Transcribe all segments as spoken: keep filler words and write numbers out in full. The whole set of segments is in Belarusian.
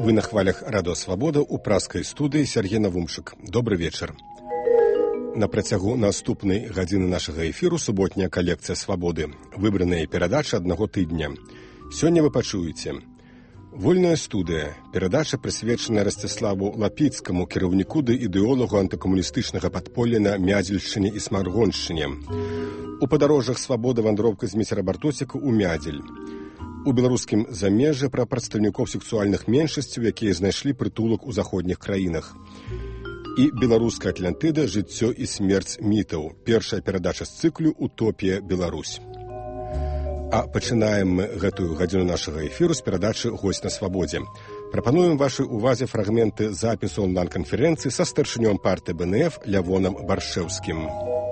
Вы на хвалях Радио Свобода у праскай студыі Сергей Навумчык. Добры вечар. На працягу наступнай гадзіны нашага эфіру суботняя калекцыя «Свабоды». Выбраныя перадачы аднаго тыдня. Сёння вы пачуеце. Вольная студыя. Перадача прысвечаная Расціславу Лапіцкаму, кіраўніку ды ідэолагу антыкамуністычнага падполля на Мядзельшчыне і Смаргоншчыне. У падарожжах «Свабода» вандроўка з міцера Бартосіка ў Мядзель. У беларускім замежжы пра прадстаўнікоў сексуальных меншасцяў, якія знайшлі прытулак у заходніх краінах. І беларуская Атлантыда «Жыццё і смерць мітаў». Першая перадача з цыклю «Утопія Беларусь». А пачынаем мы гэтую гадзіну нашага эфіру з перадачы «Госць на свабодзе». Прапануем вашай увазе фрагменты запісу онлайн-канферэнцыі са старшынём партыі бэ эн эф Лявонам Баршэўскім.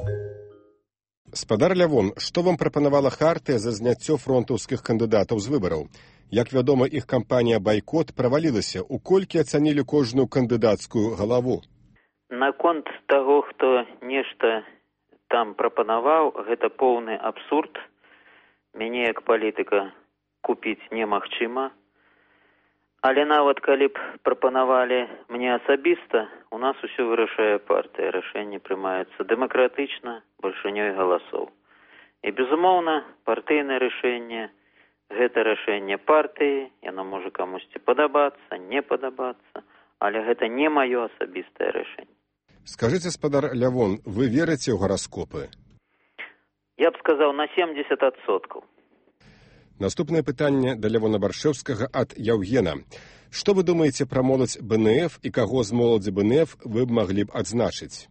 Спадар Лявон, што вам прапанавала хартыя за зняццё фронтаўскіх кандыдатаў з выбараў? Як вядома, іх кампанія «Байкот» правалілася. У колькі ацанілі кожную кандыдацкую галаву? Наконт таго, хто нешта там прапанаваў, гэта поўны абсурд. Мяне як палітыка купіць немагчыма. Але нават калі б прапанавалі мне асабіста, у нас усё вырашае партыя. Рашэнне прымаецца дэмакратычна, большынёй галасоў. І, безумоўна, партыйнае рашэнне – гэта рашэнне партыі, яно можа камусьці падабацца, не падабацца, але гэта не маё асабістае рашэнне. Скажыце, спадар Лявон, вы верыце ў гараскопы? Я б сказаў, на семьдесят адсоткаў. Наступнае пытанне да Лявона Баршэўскага ад Яўгена. Што вы думаеце пра моладзь бэ эн эф і каго з моладзі бэ эн эф вы б маглі б адзначыць?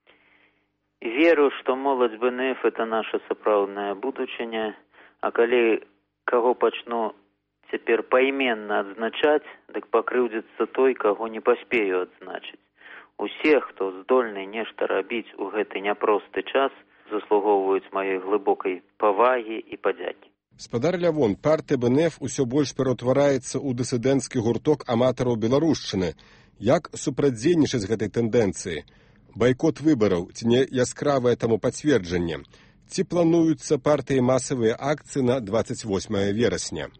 Веру, што моладзь бэ эн эф – это наша сапраўдная будучыня, а калі каго пачну цяпер пайменна адзначаць, дык пакрыўдзіцца той, каго не паспею адзначыць. Усе, хто здольны нешта рабіць у гэты няпросты час, заслугоўваюць маёй глыбокай павагі і падзякі. Спадар Лявон, партыя бэ эн эф усё больш пераўтвараецца ў дысідэнцкі гурток аматараў беларушчыны. Як супрацьдзейнічаць гэтай тэндэнцыі? Байкот выбараў ці не яскравае таму пацверджанне? Ці плануюцца партыі масавыя акцыі на дваццаць восьмае верасня?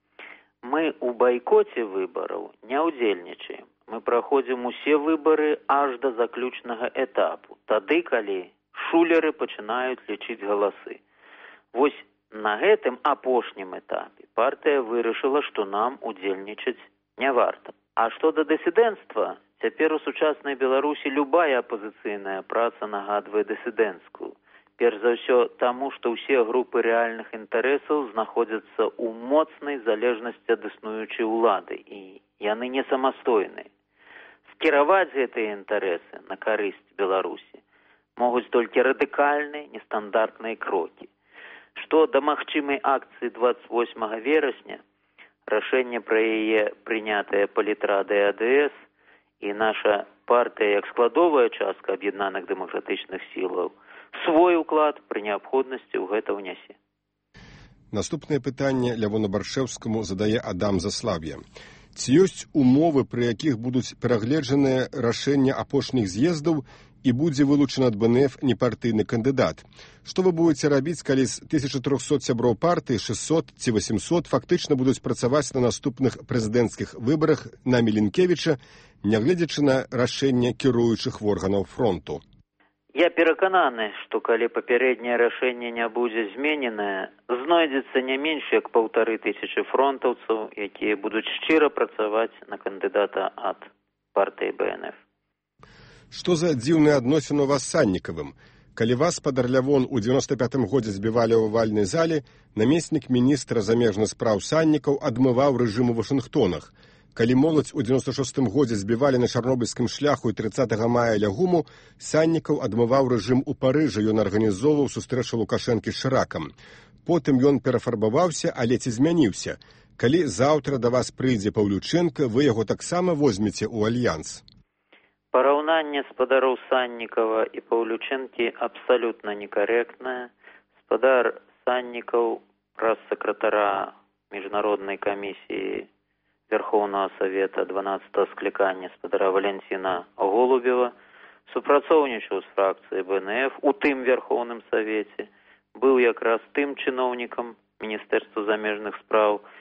Мы ў байкоце выбараў не ўдзельнічаем. Мы праходзім усе выбары аж да заключнага этапу. Тады, калі шулеры пачынаюць лічыць галасы. Вось на гэтым апошнім этапе партыя вырашыла, што нам удзельнічаць не варта. А што да дысідэнцтва, цяпер у сучаснай Беларусі любая апазіцыйная праца нагадвае дысідэнцкую. Перш за ўсё таму, што ўсе групы рэальных інтарэсаў знаходзяцца ў моцнай залежнасці ад існуючай улады, і яны не самастойныя. Скіраваць гэтыя інтарэсы на карысць Беларусі могуць толькі радыкальныя, нестандартныя крокі. Што да магчымай акцыі дваццаць восьмага верасня, рашэнне пра яе прынятае палітрадай а дэ эс і наша партыя як складовая частка аб'яднаных дэмакратычных сілаў свой уклад пры неабходнасці ў гэта ўнясе. Наступнае пытанне Лявону Баршэўскаму задае Адам Заслав'я. Ці ёсць умовы, пры якіх будуць перагледжаныя рашэння апошніх з'ездаў і будзе вылучаны ад бэ эн эф непартыйны кандыдат? Што вы будзеце рабіць, калі з тысяча трохсот сяброў партыі шэсцьсот ці васьмісот фактычна будуць працаваць на наступных прэзідэнцкіх выбарах на Міленкевіча, нягледзячы на рашэнне кіруючых органаў фронту? Я перакананы, што калі папярэдняе рашэнне не будзе змененае, знойдзецца не менш як паўтары тысячы фронтаўцаў, якія будуць шчыра працаваць на кандыдата ад партыі бэ эн эф. Што за дзіўныя адносіны у вас з Саннікавым? Калі вас, спадар Лявон, у дзевяноста пятым годзе збівалі ў авальнай зале, намеснік міністра замежных спраў Саннікаў адмываў рэжым у Вашынгтонах. Калі моладзь у дзевяноста шостым годзе збівалі на чарнобыльскім шляху і трыццатага мая ля гуму, Саннікаў адмываў рэжым у Парыжы, ён арганізоўваў сустрэчу Лукашэнкі з Шыракам. Потым ён перафарбаваўся, але ці змяніўся. Калі заўтра да вас прыйдзе Паўлючэнка, вы яго таксама возьмеце ў альянс? Параўнанне спадароў Саннікава і Паўлючэнкі абсалютна некарэктнае. Спадар Саннікаў праз сакратара міжнароднай камісіі Верховного Совета дванаццатага склікання спадара Валянціна Голубева супрацоўнічаў з фракцыяй бэ эн эф у тым Верховным Совете, быў якраз тым чыноўнікам Міністэрства замежных спраў,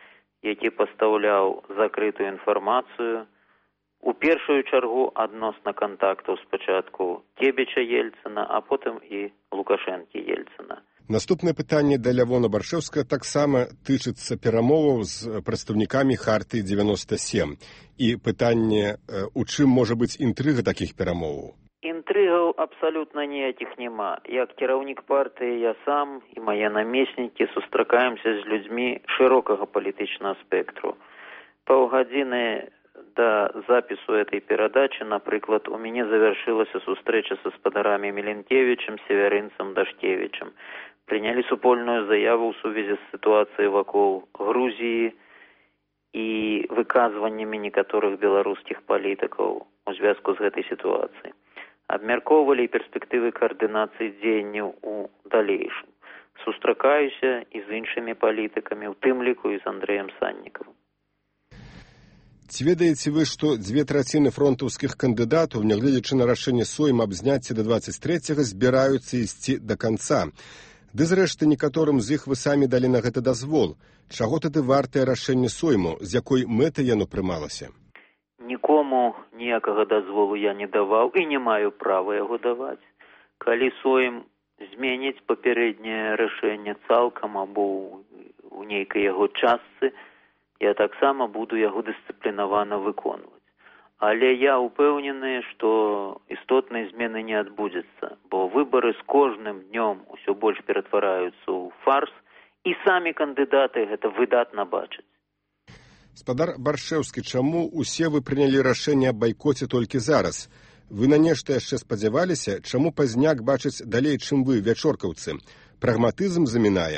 які пастаўляў закрытую інфармацыю, у першую чаргу адносна кантактаў спачатку Цебіча Ельцына, а потым і Лукашэнкі Ельцына. Наступнае пытанне да Лявона Баршэўскага таксама тычыцца перамоваў з прадстаўнікамі Хартыі дзевяноста сем. І пытанне, у чым можа быць інтрыга такіх перамоваў? Інтрыгаў абсалютна ніякіх няма. Як кіраўнік партыі я сам і мае намеснікі сустракаемся з людзьмі шырокага палітычнага спектру. Паўгадзіны до запису этой передачи, например, у меня завершилась встреча со спадарами Миленкевичем, Северинцем, Дашкевичем. Приняли супольную заяву в связи с ситуацией вокруг Грузии и выказываниями некоторых белорусских политиков в связку с этой ситуацией. Обмерковывали перспективы координации дзеянняў у дальнейшем. Сустракаюся и с іншими политиками, в тым ліку и с Андреем Санниковым. Ці ведаеце вы, што дзве траціны фронтаўскіх кандыдатаў, нягледзячы на рашэнне Сойма аб зняцці да дваццаць трэцяга, збіраюцца ісці да канца? Ды зрэшты, некаторым з іх вы самі далі на гэта дазвол. Чаго тады вартае рашэнне Сойму, з якой мэтай яно прымалася? Нікому ніякага дазволу я не даваў і не маю права яго даваць. Калі Сойм зменіць папярэдняе рашэнне цалкам або ў нейкай яго частцы, я таксама буду яго дысцыплінавана выконваць. Але я упэўнены, што істотнай змены не адбудзецца, бо выбары з кожным днём усё больш ператвараюцца ў фарс, і самі кандыдаты гэта выдатна бачаць. Спадар Баршэўскі, чаму усе вы прынялі рашэнне аб байкоце толькі зараз? Вы на нешта яшчэ спадзяваліся? Чаму пазняк бачыць далей, чым вы, вячоркаўцы? Прагматызм замінае?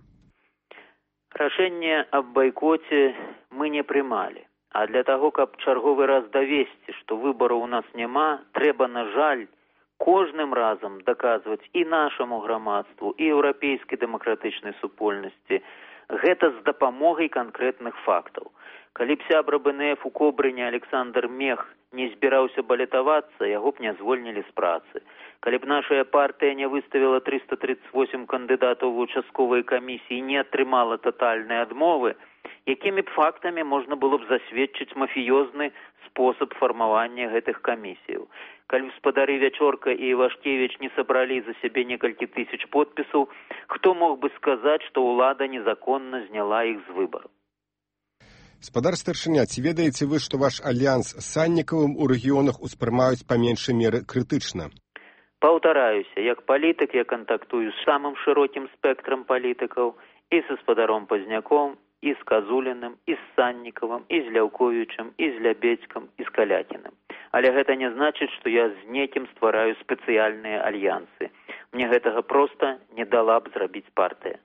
Рашэнне аб байкоце мы не прымалі. А для таго, каб чарговы раз давесці, што выбараў у нас няма, трэба, на жаль, кожным разам даказваць і нашаму грамадству, і еўрапейскай дэмакратычнай супольнасці. Гэта з дапамогай канкрэтных фактаў. Калі б сябра бэ эн эф у Кобрыне Александр Мех не збіраўся балятавацца, яго б не звольнілі з працы. Калі б нашая партыя не выставіла трыста тридцать восемь кандыдатаў в участковай камісіі і не атрымала татальнай адмовы, якімі б фактамі можна было б засведчыць мафіёзны спосаб фармавання гэтых камісіяў. Калі спадары Вячорка і Івашкевіч не сабралі за сябе некалькі тысяч подпісаў, хто мог бы сказаць, што ўлада незаконна зняла іх з выбараў? Спадар старшыня, ці ведаеце вы, што ваш альянс з Саннікавым у рэгіёнах успрымаюць па меншай меры крытычна? Паўтараюся, як палітык я кантактую з самым шырокім спектрам палітыкаў, і са спадаром Пазняком, і з Казуліным, і з Саннікавым, і з Ляўковічам, і з Лябедзькам, і з Калякіным. Але гэта не значыць, што я з некім ствараю спецыяльныя альянсы. Мне гэтага проста не дала б зрабіць партыя.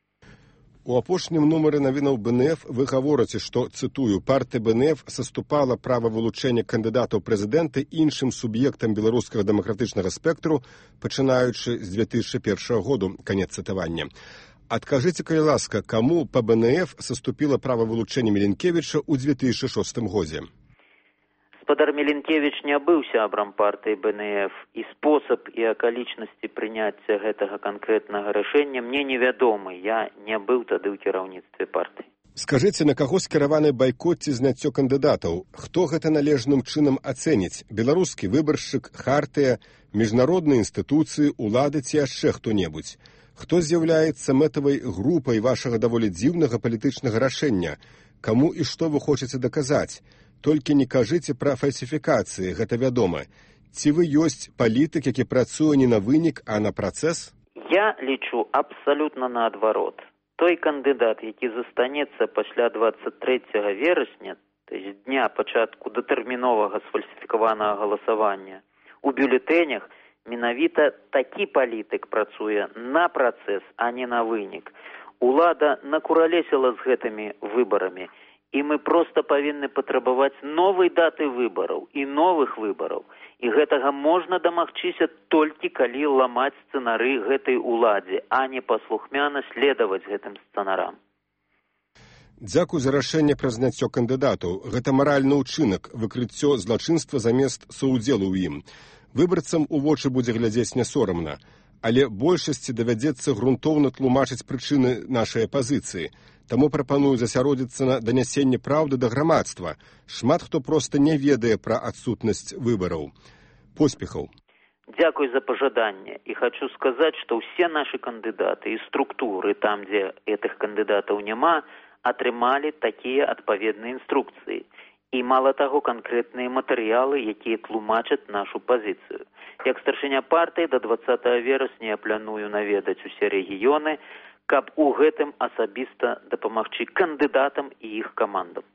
У апошнім нумары навінаў бэ эн эф вы гаворыце, што, цытую, партыя бэ эн эф саступала права вылучэння кандыдатаў прэзідэнта іншым суб'ектам беларускага дэмакратычнага спектру, пачынаючы з две тысячы першага году, канец цытавання. Адкажыце, калі ласка, каму па бэ эн эф саступіла права вылучэння Міленкевіча ў две тысячы шостым годзе? Спадар Міленкевіч не быў сябрам партыі бэ эн эф, і спосаб і акалічнасці прыняцця гэтага канкрэтнага рашэння мне невядомы, я не быў тады ў кіраўніцтве партыі. Скажыце, на каго скіраваны байкот ці зняццё кандыдатаў? Хто гэта належным чынам ацэніць? Беларускі выбаршчык, хартыя, міжнародныя інстытуцыі, улады ці яшчэ хто-небудзь? Хто з'яўляецца мэтавай групай вашага даволі дзіўнага палітычнага рашэння? Каму і што вы хочаце даказаць? Толькі не кажыце пра фальсіфікацыі, гэта вядома. Ці вы ёсць палітык, які працуе не на вынік, а на працэс? Я лічу абсалютна наадварот. Той кандыдат, які застанецца пасля дваццаць трэцяга верасня, то есть дня пачатку датэрміновага сфальсіфікаванага галасавання, у бюлетэнях менавіта такі палітык працуе на працэс, а не на вынік. Улада накуралесіла з гэтымі выбарамі, і мы проста павінны патрабаваць новай даты выбараў і новых выбараў. І гэтага можна дамагчыся толькі калі ламаць сцэнары гэтай уладзе, а не паслухмяна следаваць гэтым сцэнарам. Дзякуй за рашэнне пра зняццё кандыдатаў. Гэта маральны ўчынак, выкрыццё злачынства замест саўдзелу ў ім. Выбарцам у вочы будзе глядзець не сорамна, але большасці давядзецца грунтоўна тлумачыць прычыны нашай апазіцыі. Таму прапаную засяродзіцца на данясенні праўды да грамадства. Шмат хто проста не ведае пра адсутнасць выбараў. Поспехаў. Дзякуй за пажаданне. І хочу сказаць, што ўсе нашы кандыдаты і структуры, там, дзе гэтых кандыдатаў няма, атрымалі такія адпаведныя інструкцыі. І мала таго, канкрэтныя матэрыялы, якія тлумачаць нашу пазіцыю. Як старшыня партыі да дваццатага верасня я планую наведаць усе рэгіёны, каб у гэтым асабіста дапамагчы кандыдатам і іх камандам.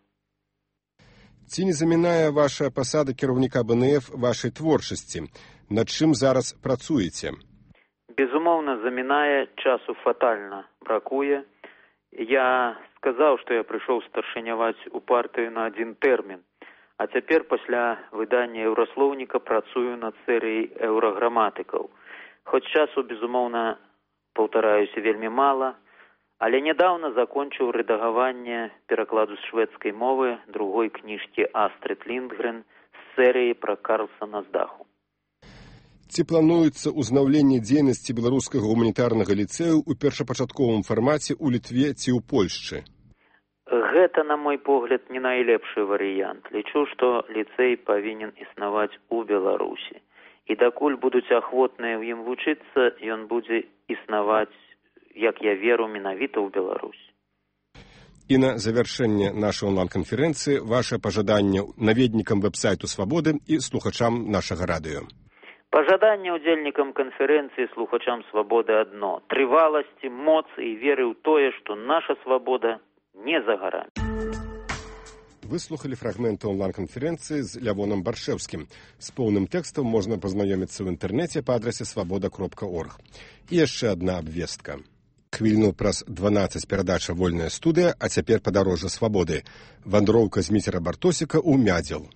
Ці не замінае ваша пасада кіраўніка бэ эн эф вашай творчасці? Над чым зараз працуеце? Безумоўна, замінае, часу фатальна бракуе. Я сказаў, што я прыйшоў старшыняваць у партыю на адзін тэрмін, а цяпер пасля выдання еўраслоўніка працую над серыяй еўраграматыкаў. Хоць часу, безумоўна, паўтараюся, вельмі мала, але нядаўна закончыў рэдагаванне перакладу з шведскай мовы другой кніжкі Астрид Ліндгрен з серыі пра Карлсана з даху. Ці плануецца ўзнаўленне дзейнасці беларускага гуманітарнага ліцэю ў першапачатковым фармаце ў Літве ці ў Польшчы? Гэта, на мой погляд, не найлепшы варыянт. Лічу, што ліцэй павінен існаваць у Беларусі. І дакуль будуць ахвотныя ў ім вучыцца, ён будзе існаваць, як я веру, менавіта ў Беларусі. І на завяршэнне нашай онлайн-канферэнцыі ваше пажаданне наведнікам вэб-сайту «Свабоды» і слухачам нашага радыё. Пажаданне ўдзельнікам канферэнцыі слухачам «Свабоды» адно – трываласці, моцы і веры ў тое, што наша свабода не за гарамі. Выслухалі фрагменты онлайн-канферэнцыі з Лявоном Баршэўскім. З поўным тэкстам можна пазнаёміцца ў інтэрнэце па адрасе свабода кропка орг. І яшчэ адна абвестка. Хвіліну праз дванаццаць перадача «Вольная студыя», а цяпер падарожжа свабоды. Вандроўка Зміцера Бартосіка ў Мядзел.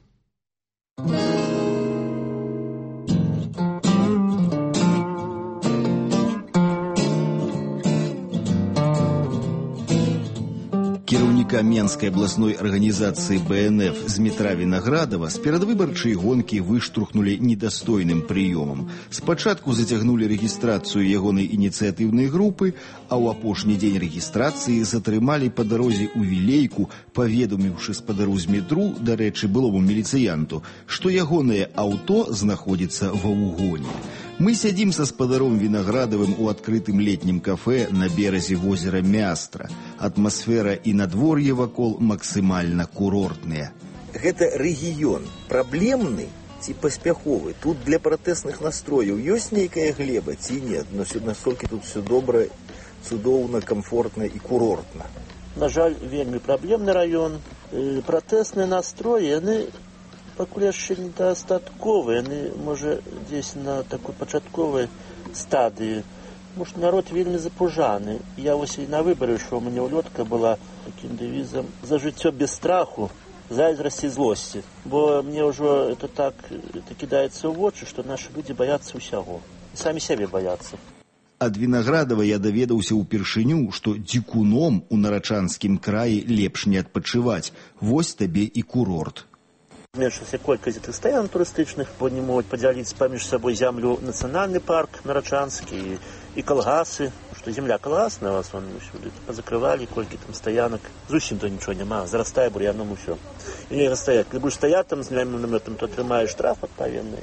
Кіраўніка Менскай абласной арганізацыі бэ эн эф Змітра Вінаградава з перадвыбарчай гонкі выштурхнулі недастойным прыёмам. Спачатку зацягнулі рэгістрацыю ягонай ініцыятыўнай групы, а ў апошні дзень рэгістрацыі затрымалі па дарозе ў Вілейку, паведаміўшы спадару Змітру, дарэчы, былому міліцыянту, што ягонае аўто знаходзіцца ва ўгоне. Мы сядзім са спадаром Вінаградавым у адкрытым летнім кафэ на беразе возера Мястра. Атмасфера і надвор'е вакол максімальна курортныя. Гэта рэгіён праблемны ці паспяховы? Тут для пратэсных настрояў ёсць нейкая глеба ці не? Настолькі тут все добра, цудоўна, комфортна і курортна? На жаль, вельмі праблемны раён. Пратэсныя настроі, яны пакуль яшчэ недастатковыя, яны, можа, дзесь на такой пачатковай стадыі. Может, народ вельмі запужаны. Я вось і на выбары ішоў, у мяне ўлётка была такім дэвізам «За жыццё без страху, зайздрасці, злосці». Бо мне ўжо это так кідаецца ў вочы, што нашы людзі баяцца ўсяго. І самі сябе баяцца. Ад Вінаградава я даведаўся ўпершыню, што дзікуном у Нарачанскім краі лепш не адпачываць. Вось табе і курорт. Зменшылася колькасць гэтых стаян турыстычных, бо не могуць падзяліць паміж сабой зямлю нацыянальны парк Нарачанскі і, і калгасы, што земля калгасная, вас вон усюды пазакрывалі, колькі там стаянак, зусім то нічого няма, зарастае бур'яном усё. І не растае, калі будеш стаять там з зеленым намётам, то атрымаеш штраф адпаведны.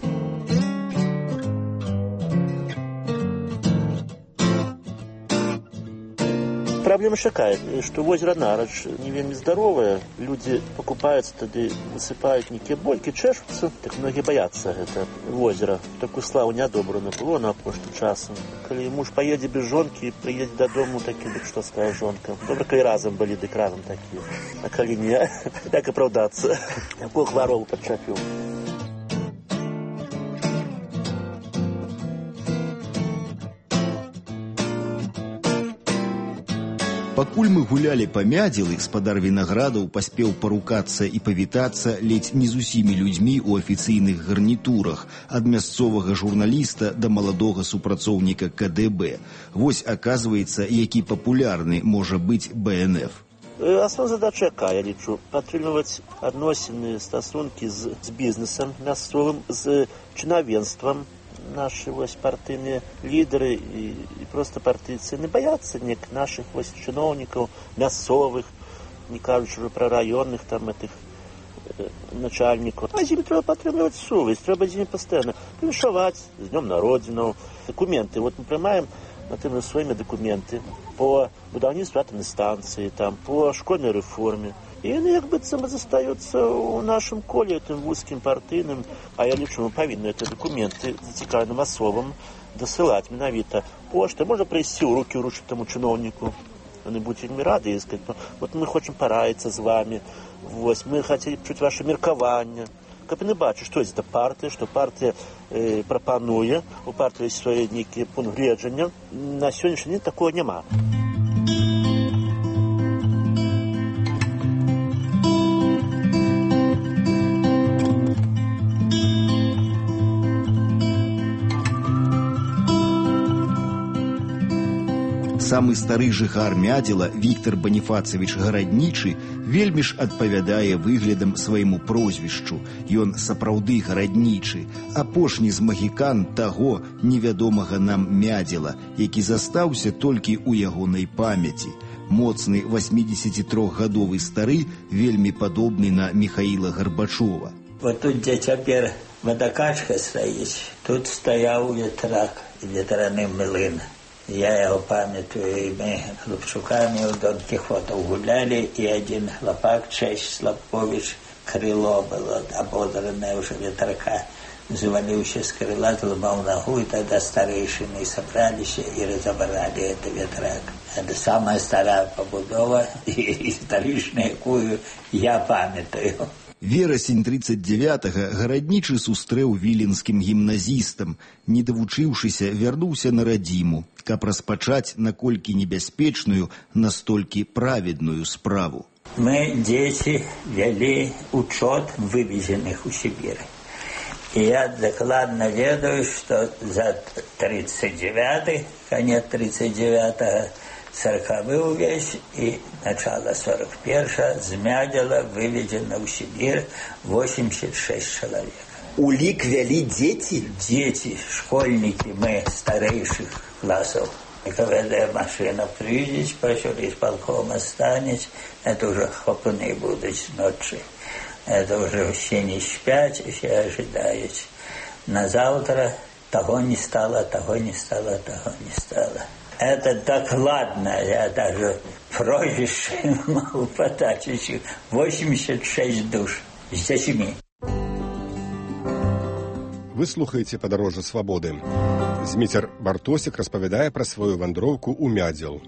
Проблема такая, что озеро Нарач не вельмі здоровое, люди покупаются, тогда высыпают некие больки, чешутся, так многие боятся это озеро. Такую славу неодобрано было на прошлым часом. Коли муж поедет без жонки, приедет до дому, таким, так что скажет жонка. Добре, коли разом были, так разом такие. А коли не, так и оправдаться. Какую хворобу подчапил. Пакуль мы гулялі па Мядзелы, спадар Вінаградаў паспеў парукацца і павітацца ледзь не з усімі людзьмі ў афіцыйных гарнітурах, ад мясцовага журналіста да маладога супрацоўніка ка дэ бэ. Вось, аказваецца, які папулярны можа быць бэ эн эф. Основная задача якая, я лічу, падтрымліваць адносіны, стасункі з, з бізнесам мясцовым, з чынавенствам наши вось партыйныя лідары і, і проста партыйцы не баяцца неяк наших вось чыноўнікаў мясцовых, не кажучы уже пра раённых там этих э, начальнікаў. А з імі трэба падтрымліваць сувязь, трэба з імі пастаянна віншаваць з днём народзінаў, дакументы. Вот мы прымаем например, сваімі дакументы по будаўніцтву атамнай станцыі, там по школьнай рэформе. І яны як быццам застаюцца ў нашым коле, тым вузкім партыйным, а я лічу, мы павінны эти дакументы зацікаўленым асобам дасылаць менавіта поштай. Можна прыйсці ў рукі ўручыць таму чыноўніку. Яны будуць вельмі рады і сказаць, вот мы хочам параіцца з вами, вось, мы хацелі б чуць ваше меркаванне. Каб яны бачаць, што гэта партыя, што партыя э, прапануе, у партыі ёсць свае нейкія пункт гледжання. На сённяшні дзень такого няма. Самы стары жыхар Мядзела, Віктор Баніфацавіч Гараднічы, вельмі ж адпавядае выглядам свайму прозвішчу. Ён сапраўды гараднічы, апошні з магікан таго невядомага нам Мядзела, які застаўся толькі ў ягонай памяці. Моцны васьмідзесятітрохгадовы стары, вельмі падобны на Міхаіла Гарбачова. Вот тут, дзе цяпер вадакачка стаіць, тут стаяў ветрак, ветраны млын. Я его памятаю, и мы хлопчуками у Дон Кихота гуляли, и один хлопак, Честь Слабкович, крыло было ободранное уже ветрака, завалился с крыла, сломал ногу, и тогда старейшины собрались и разобрали это ветрак. Это самая старая побудова, и старейшина, якую я памятаю. Верасень тридцать девятага Гараднічы сустрэў віленскім гімназістам. Не давучыўшыся, вярнуўся на радзіму, каб распачаць наколькі небяспечную, настолькі праведную справу. Мы, дети, вели учет вывезенных у Сибирь. И я докладно ведаю, что за тридцать девятый, конец тридцать девятого, сороковый увесь и начало сорок первого з Мядзела выведено в Сибирь восемьдесят шесть человек. Улик вели дети? Дети, школьники, мы старейших классов. КВД машина приедет, пошел исполкома станет, это уже хлопуны будут ночи. Это уже все не спят, все ожидают. На завтра того не стало, того не стало, того не стало. Это докладно, я даже прозвище могу подать. восемьдесят шесть душ с детьми. Вы слухаеце «Падарожжа свабоды». Зміцер Бартосік распавядае пра сваю вандроўку ў Мядзел.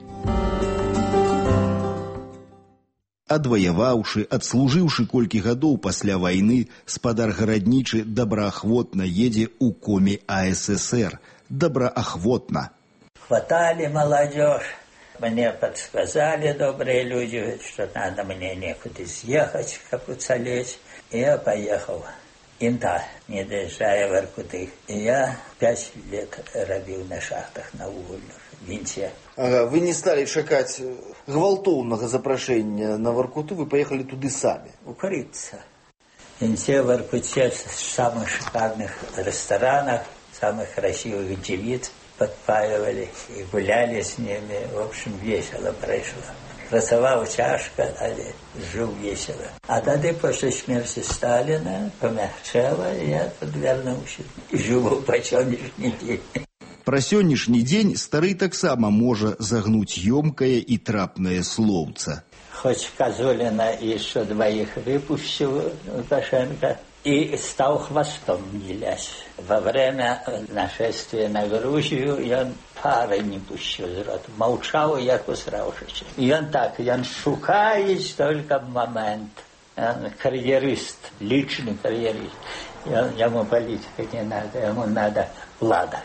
Адваяваўшы, адслужыўшы колькі гадоў пасля вайны, спадар Гараднічы добраахвотна едзе ў коме А С С Р. Добраахвотна. Хватали молодежь. Мне подсказали добрые люди, что надо мне некуда съехать, как уцелеть. И я поехал. Инта, не доезжая в Иркутск. И я пять лет робил на шахтах, на угольных, в Винте. Ага, вы не стали чакаць гвалтоўнага запрашэння на Воркуту, вы поехали туды сами. Укрыться. В Винте, в Иркутске, в самых шикарных ресторанах, самых красивых девиц подпаивали и гуляли с ними. В общем, весело прошло. Працаваў цяжка, але жыў весело. А тады, пасля смерти Сталина, помягчала, и я тут вярнуўся. І жыву па сённяшні дзень. Пра сённяшні дзень стары таксама можа загнуць ёмкае і трапнае слоўца. Хоць Козулина еще двоих выпустил, Лукашенко, и стал хвостом вилять. Во время нашествия на Грузию он пары не пустил из рота. Молчал, як усравшись. И он так, он шукает только момент. Он карьерист, личный карьерист. И он, ему политика не надо, ему надо влада.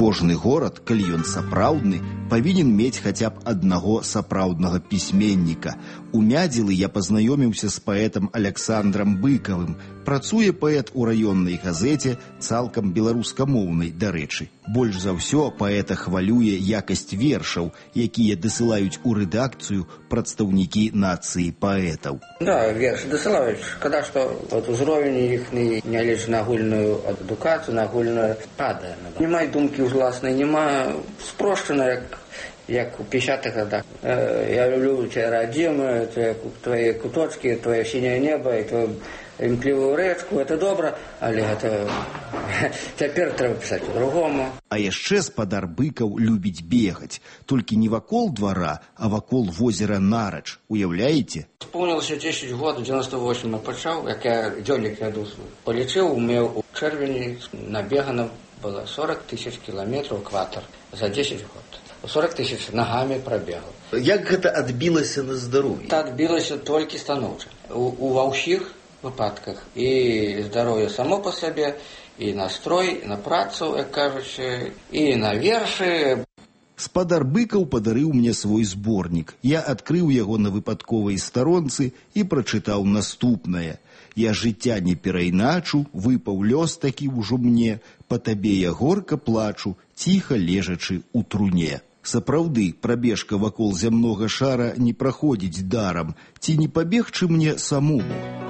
Кожны горад, калі ён сапраўдны, павінен мець хаця б аднаго сапраўднага пісьменніка. У Мядзелы я пазнаёміўся з паэтам Аляксандрам Быкавым. Працуе паэт у раённай газеце, цалкам беларускамоўнай, дарэчы. Больш за ўсё паэта хвалюе якасць вершаў, якія дасылаюць у рэдакцыю прадстаўнікі нацыі паэтаў. Да, верш дасылаюць. Когда што вот узровень іхны, нягледзячы на агульную адукацыю, на агульную падае. Няма думкі ўзласнай, няма спрошчана, як як у пятидесятых годах. Я люблю тебя, родимую, твои куточки, твое синее небо, и твою імклівую рэчку, это добра, але гэта цяпер трэба пісаць по-другому. А яшчэ спадар Быкаў любіць бегаць, толькі не вакол двара, а вакол возера Нарач. Уяўляеце? Спомнілася дзесяць год, у девяносто восьмым пачаў, як я дзённік вяду, полічыў, умеў у чэрвені набегана было сорок тысяч кіламетраў экватар за десять год. сорок тысяч ногами пробегал. Як гэта адбілася на здароўі? Это адбілася толькі станоўча. У, у ва ўсіх выпадках. І здароўе само по сабе, і настрой, і на працу, як кажучы, і на вершы. Спадар Быкаў падарыў мне свой зборнік. Я адкрыў яго на выпадковай старонцы і прачытаў наступнае. Я жыцця не перайначу, выпаў лёс такі ўжо мне, па табе я горка плачу, ціха лежачы ў труне. Сапраўды, прабежка вакол зямнога шара не праходзіць дарам, ці не пабегчы мне самому.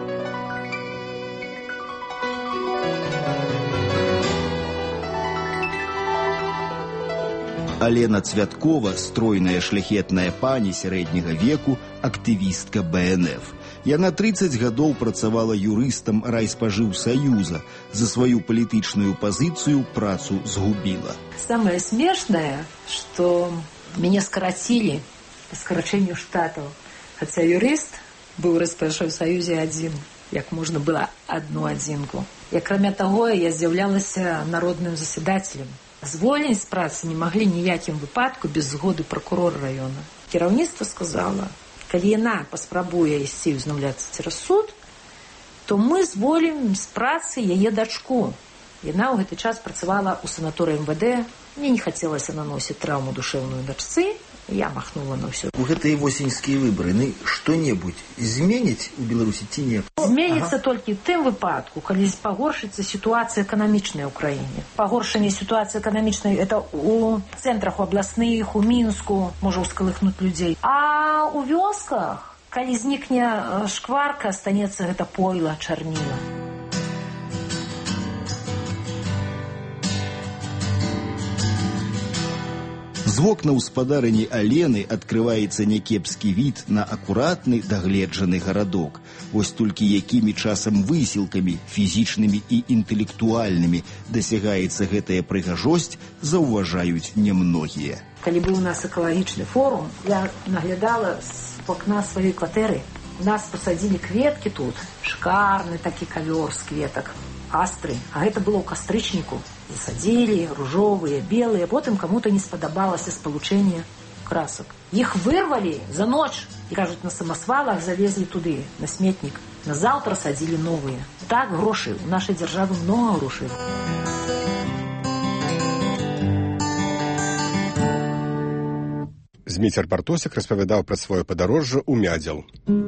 Алена Цвяткова, стройная шляхетная пані сярэдняга веку, актывістка бэ эн эф. Яна тридцать гадоў працавала юрыстам райспажыўсаюза. За сваю палітычную пазіцыю працу згубіла. Самое смешное, что меня скоротили по скорочению штатов. Хотя юрист был в райспажыўсаюзе один, як можно было одну адзінку. И кроме того, я з'являлась народным заседателем. Звольніць з працы не маглі ніякім выпадку без згоды прокурора района. Кіраўніцтва сказала, калі яна паспрабуе ісці ўзнаўляцца цераз суд, то мы зволім з працы яе дачку. Яна ў гэты час працавала ў санаторыі эм вэ дэ. Мне не хацелася наносіць траўму душэўную дачцы. Я махнула на ўсё. У гэтыя восеньскія выбары ну, што-небудзь зменіць у Беларусі ці не? Зменіцца ага. толькі ў тым выпадку, калі пагоршыцца сітуацыя эканамічная ў краіне. Пагоршанне сітуацыі эканамічнай это у цэнтрах у абласных, у Мінску можа ўскалыхнуць людзей. А у вёсках, калі знікне шкварка, астанецца гэта пойла, чарніла. З вокна гаспадарыні Алены адкрываецца някепскі від на акуратны дагледжаны гарадок. Вось толькі якімі часам высілкамі, фізічнымі і інтэлектуальнымі дасягаецца гэтая прыгажосць, заўважаюць нямногія. Калі быў у нас экалагічны форум, я наглядала з вокна сваёй кватэры. У нас пасадзілі кветкі тут, шикарны такі кавёр з кветак, астры, а гэта было ў кастрычніку. Засадзілі, ружовыя, белыя, потым каму-то не спадабалася спалучэнне красак. Іх вырвалі за ноч і, кажуць, на самасвалах завезлі туды, на сметнік. Назаўтра садзілі новыя. Так грошы, у нашай дзяржавы многа грошай. Зміцер Бартосік распавядаў пра сваё падарожжа ў Мядзел.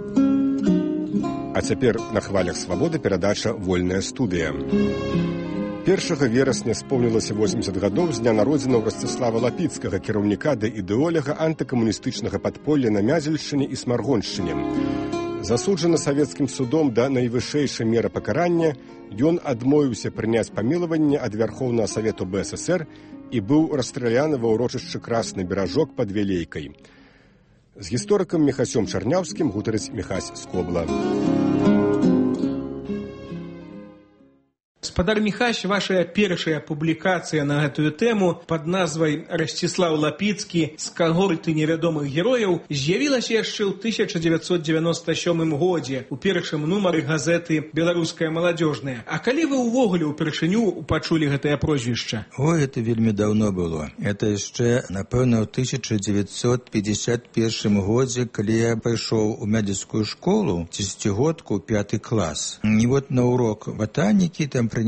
А цяпер на хвалях свабоды перадача «Вольная студыя». першага верасня спомнілася восемьдесят гадоў з дня народзінаў Расціслава Лапіцкага, кіраўніка ды ідэоляга антыкамуністычнага падполля на Мядзельшчыне і Смаргоншчыне. Засуджаны савецкім судом да найвышэйшай меры пакарання, ён адмовіўся прыняць памілаванне ад Вярхоўнага Савету бэ эс эсэр і быў расстраляны ва ўрочышчы Красны Беражок пад Вілейкай. З гісторыкам Міхасём Чарняўскім гутарыць Міхась Скобла. Гаспадар Міхась, ваша першая публікацыя на гэтую тэму пад назвай «Расціслаў Лапіцкі з кагорты невядомых герояў» з'явілася яшчэ ў тысяча дзевяцьсот дзевяноста сёмым годзе у першым нумары газеты «Беларуская маладзёжная». А калі вы ўвогуле ўпершыню пачулі гэтае прозвішча? Ой, это вельмі даўно было. Это яшчэ, напэўна, ў тысяча дзевяцьсот пятьдесят первым годзе, калі я пайшоў у мядзельскую школу, дзесяцігодку, пяты клас. І вот на урок ботанікі там прынеслі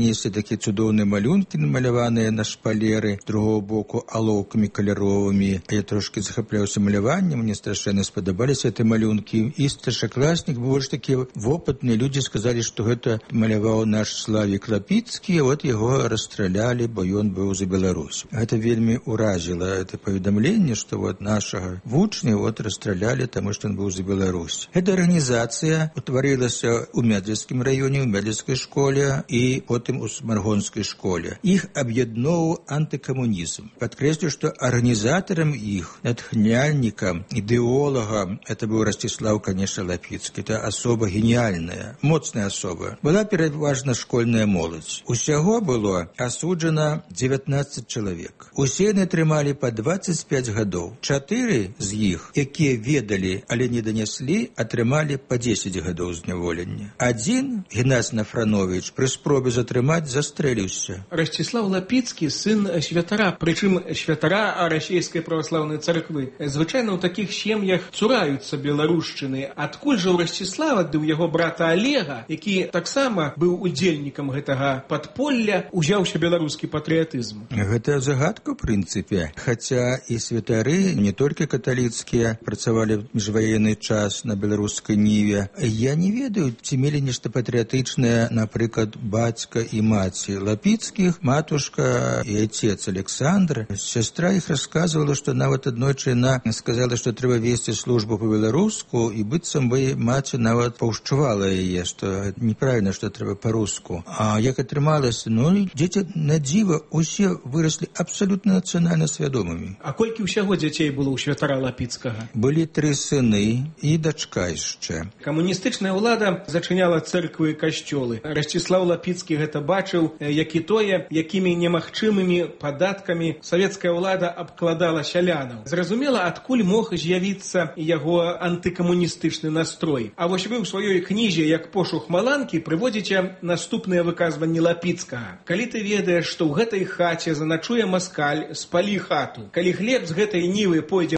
прынеслі такія цудоўныя малюнкі, намаляваныя на шпалеры, з другого боку алоўкамі каляровымі. Я трошки захапляўся маляваннем, мне страшэнна спадабаліся гэты малюнкі. І старшакласнік, больш такія вопытныя людзі сказалі, што гэта маляваў наш Славік Лапіцкі, вот яго расстралялі, бо ён быў за Беларусь. Гэта вельмі уразіла это паведамленне, што вот нашага вучня вот расстралялі, таму што ён быў за Беларусь. Эта арганізацыя утварылася ў Медзельскім раёне, ў Медзельскай школе і потым у Смаргонскай школе. Іх аб'ядноўваў антыкамунізм. Падкрэслю, што арганізатарам іх, натхняльнікам, ідэолагам, это быў Расціслаў, конечно, Лапіцкі. Это асоба геніальная, моцная асоба. Была пераважна школьная моладзь. Усяго было асуджана дзевятнаццаць чалавек. Усе яны атрымалі па дваццаць пяць гадоў. Чатыры з іх, якія ведалі, але не даняслі, атрымалі па дзесяць гадоў зняволення. Адзін, Геннадзь Нафранович, пры спробе затрымаць, застрэліўся. Расціслаў Лапіцкі сын святара, прычым святара расійскай праваслаўнай царквы. Звычайна ў такіх сем'ях цураюцца беларушчыны. Адкуль жа ў Расціслава ды ў яго брата Олега, які таксама быў удзельнікам гэтага падполля, узяўся беларускі патрыятызм? Гэта загадка, ў прынцыпе. Хаця і святары, не толькі каталіцкія, працавалі в міжваенны час на беларускай ніве. Я не ведаю, ці мелі нешта патрыятычнае, напрыклад, бацька і маці Лапіцкіх, матушка і отец Александр. Сястра іх расказвала, што нават аднойчы яна сказала, што трэба весці службу па-беларуску, і быццам бы маці нават паўшчувала яе, што неправільна, што трэба па-руску. А як атрымалася, ну, дзеці на дзіва усе выраслі абсалютна нацыянальна свядомымі. А колькі ўсяго дзяцей было ў святара Лапіцкага? Былі тры сыны і дачка яшчэ. Камуністычная ўлада зачыняла цэрквы і касцёлы. Расціслаў Лапіцкі гэта бачыў, як і тое, якімі немагчымымі падаткамі савецкая ўлада абкладала сялянаў. Зразумела, адкуль мог з'явіцца яго антыкамуністычны настрой. А вось вы ў сваёй кнізе «Як пошук маланкі» прыводзіце наступныя выказванні Лапіцкага. Калі ты ведаеш, што ў гэтай хаце заначуе маскаль, спалі хату. Калі хлеб з гэтай нівы пойдзе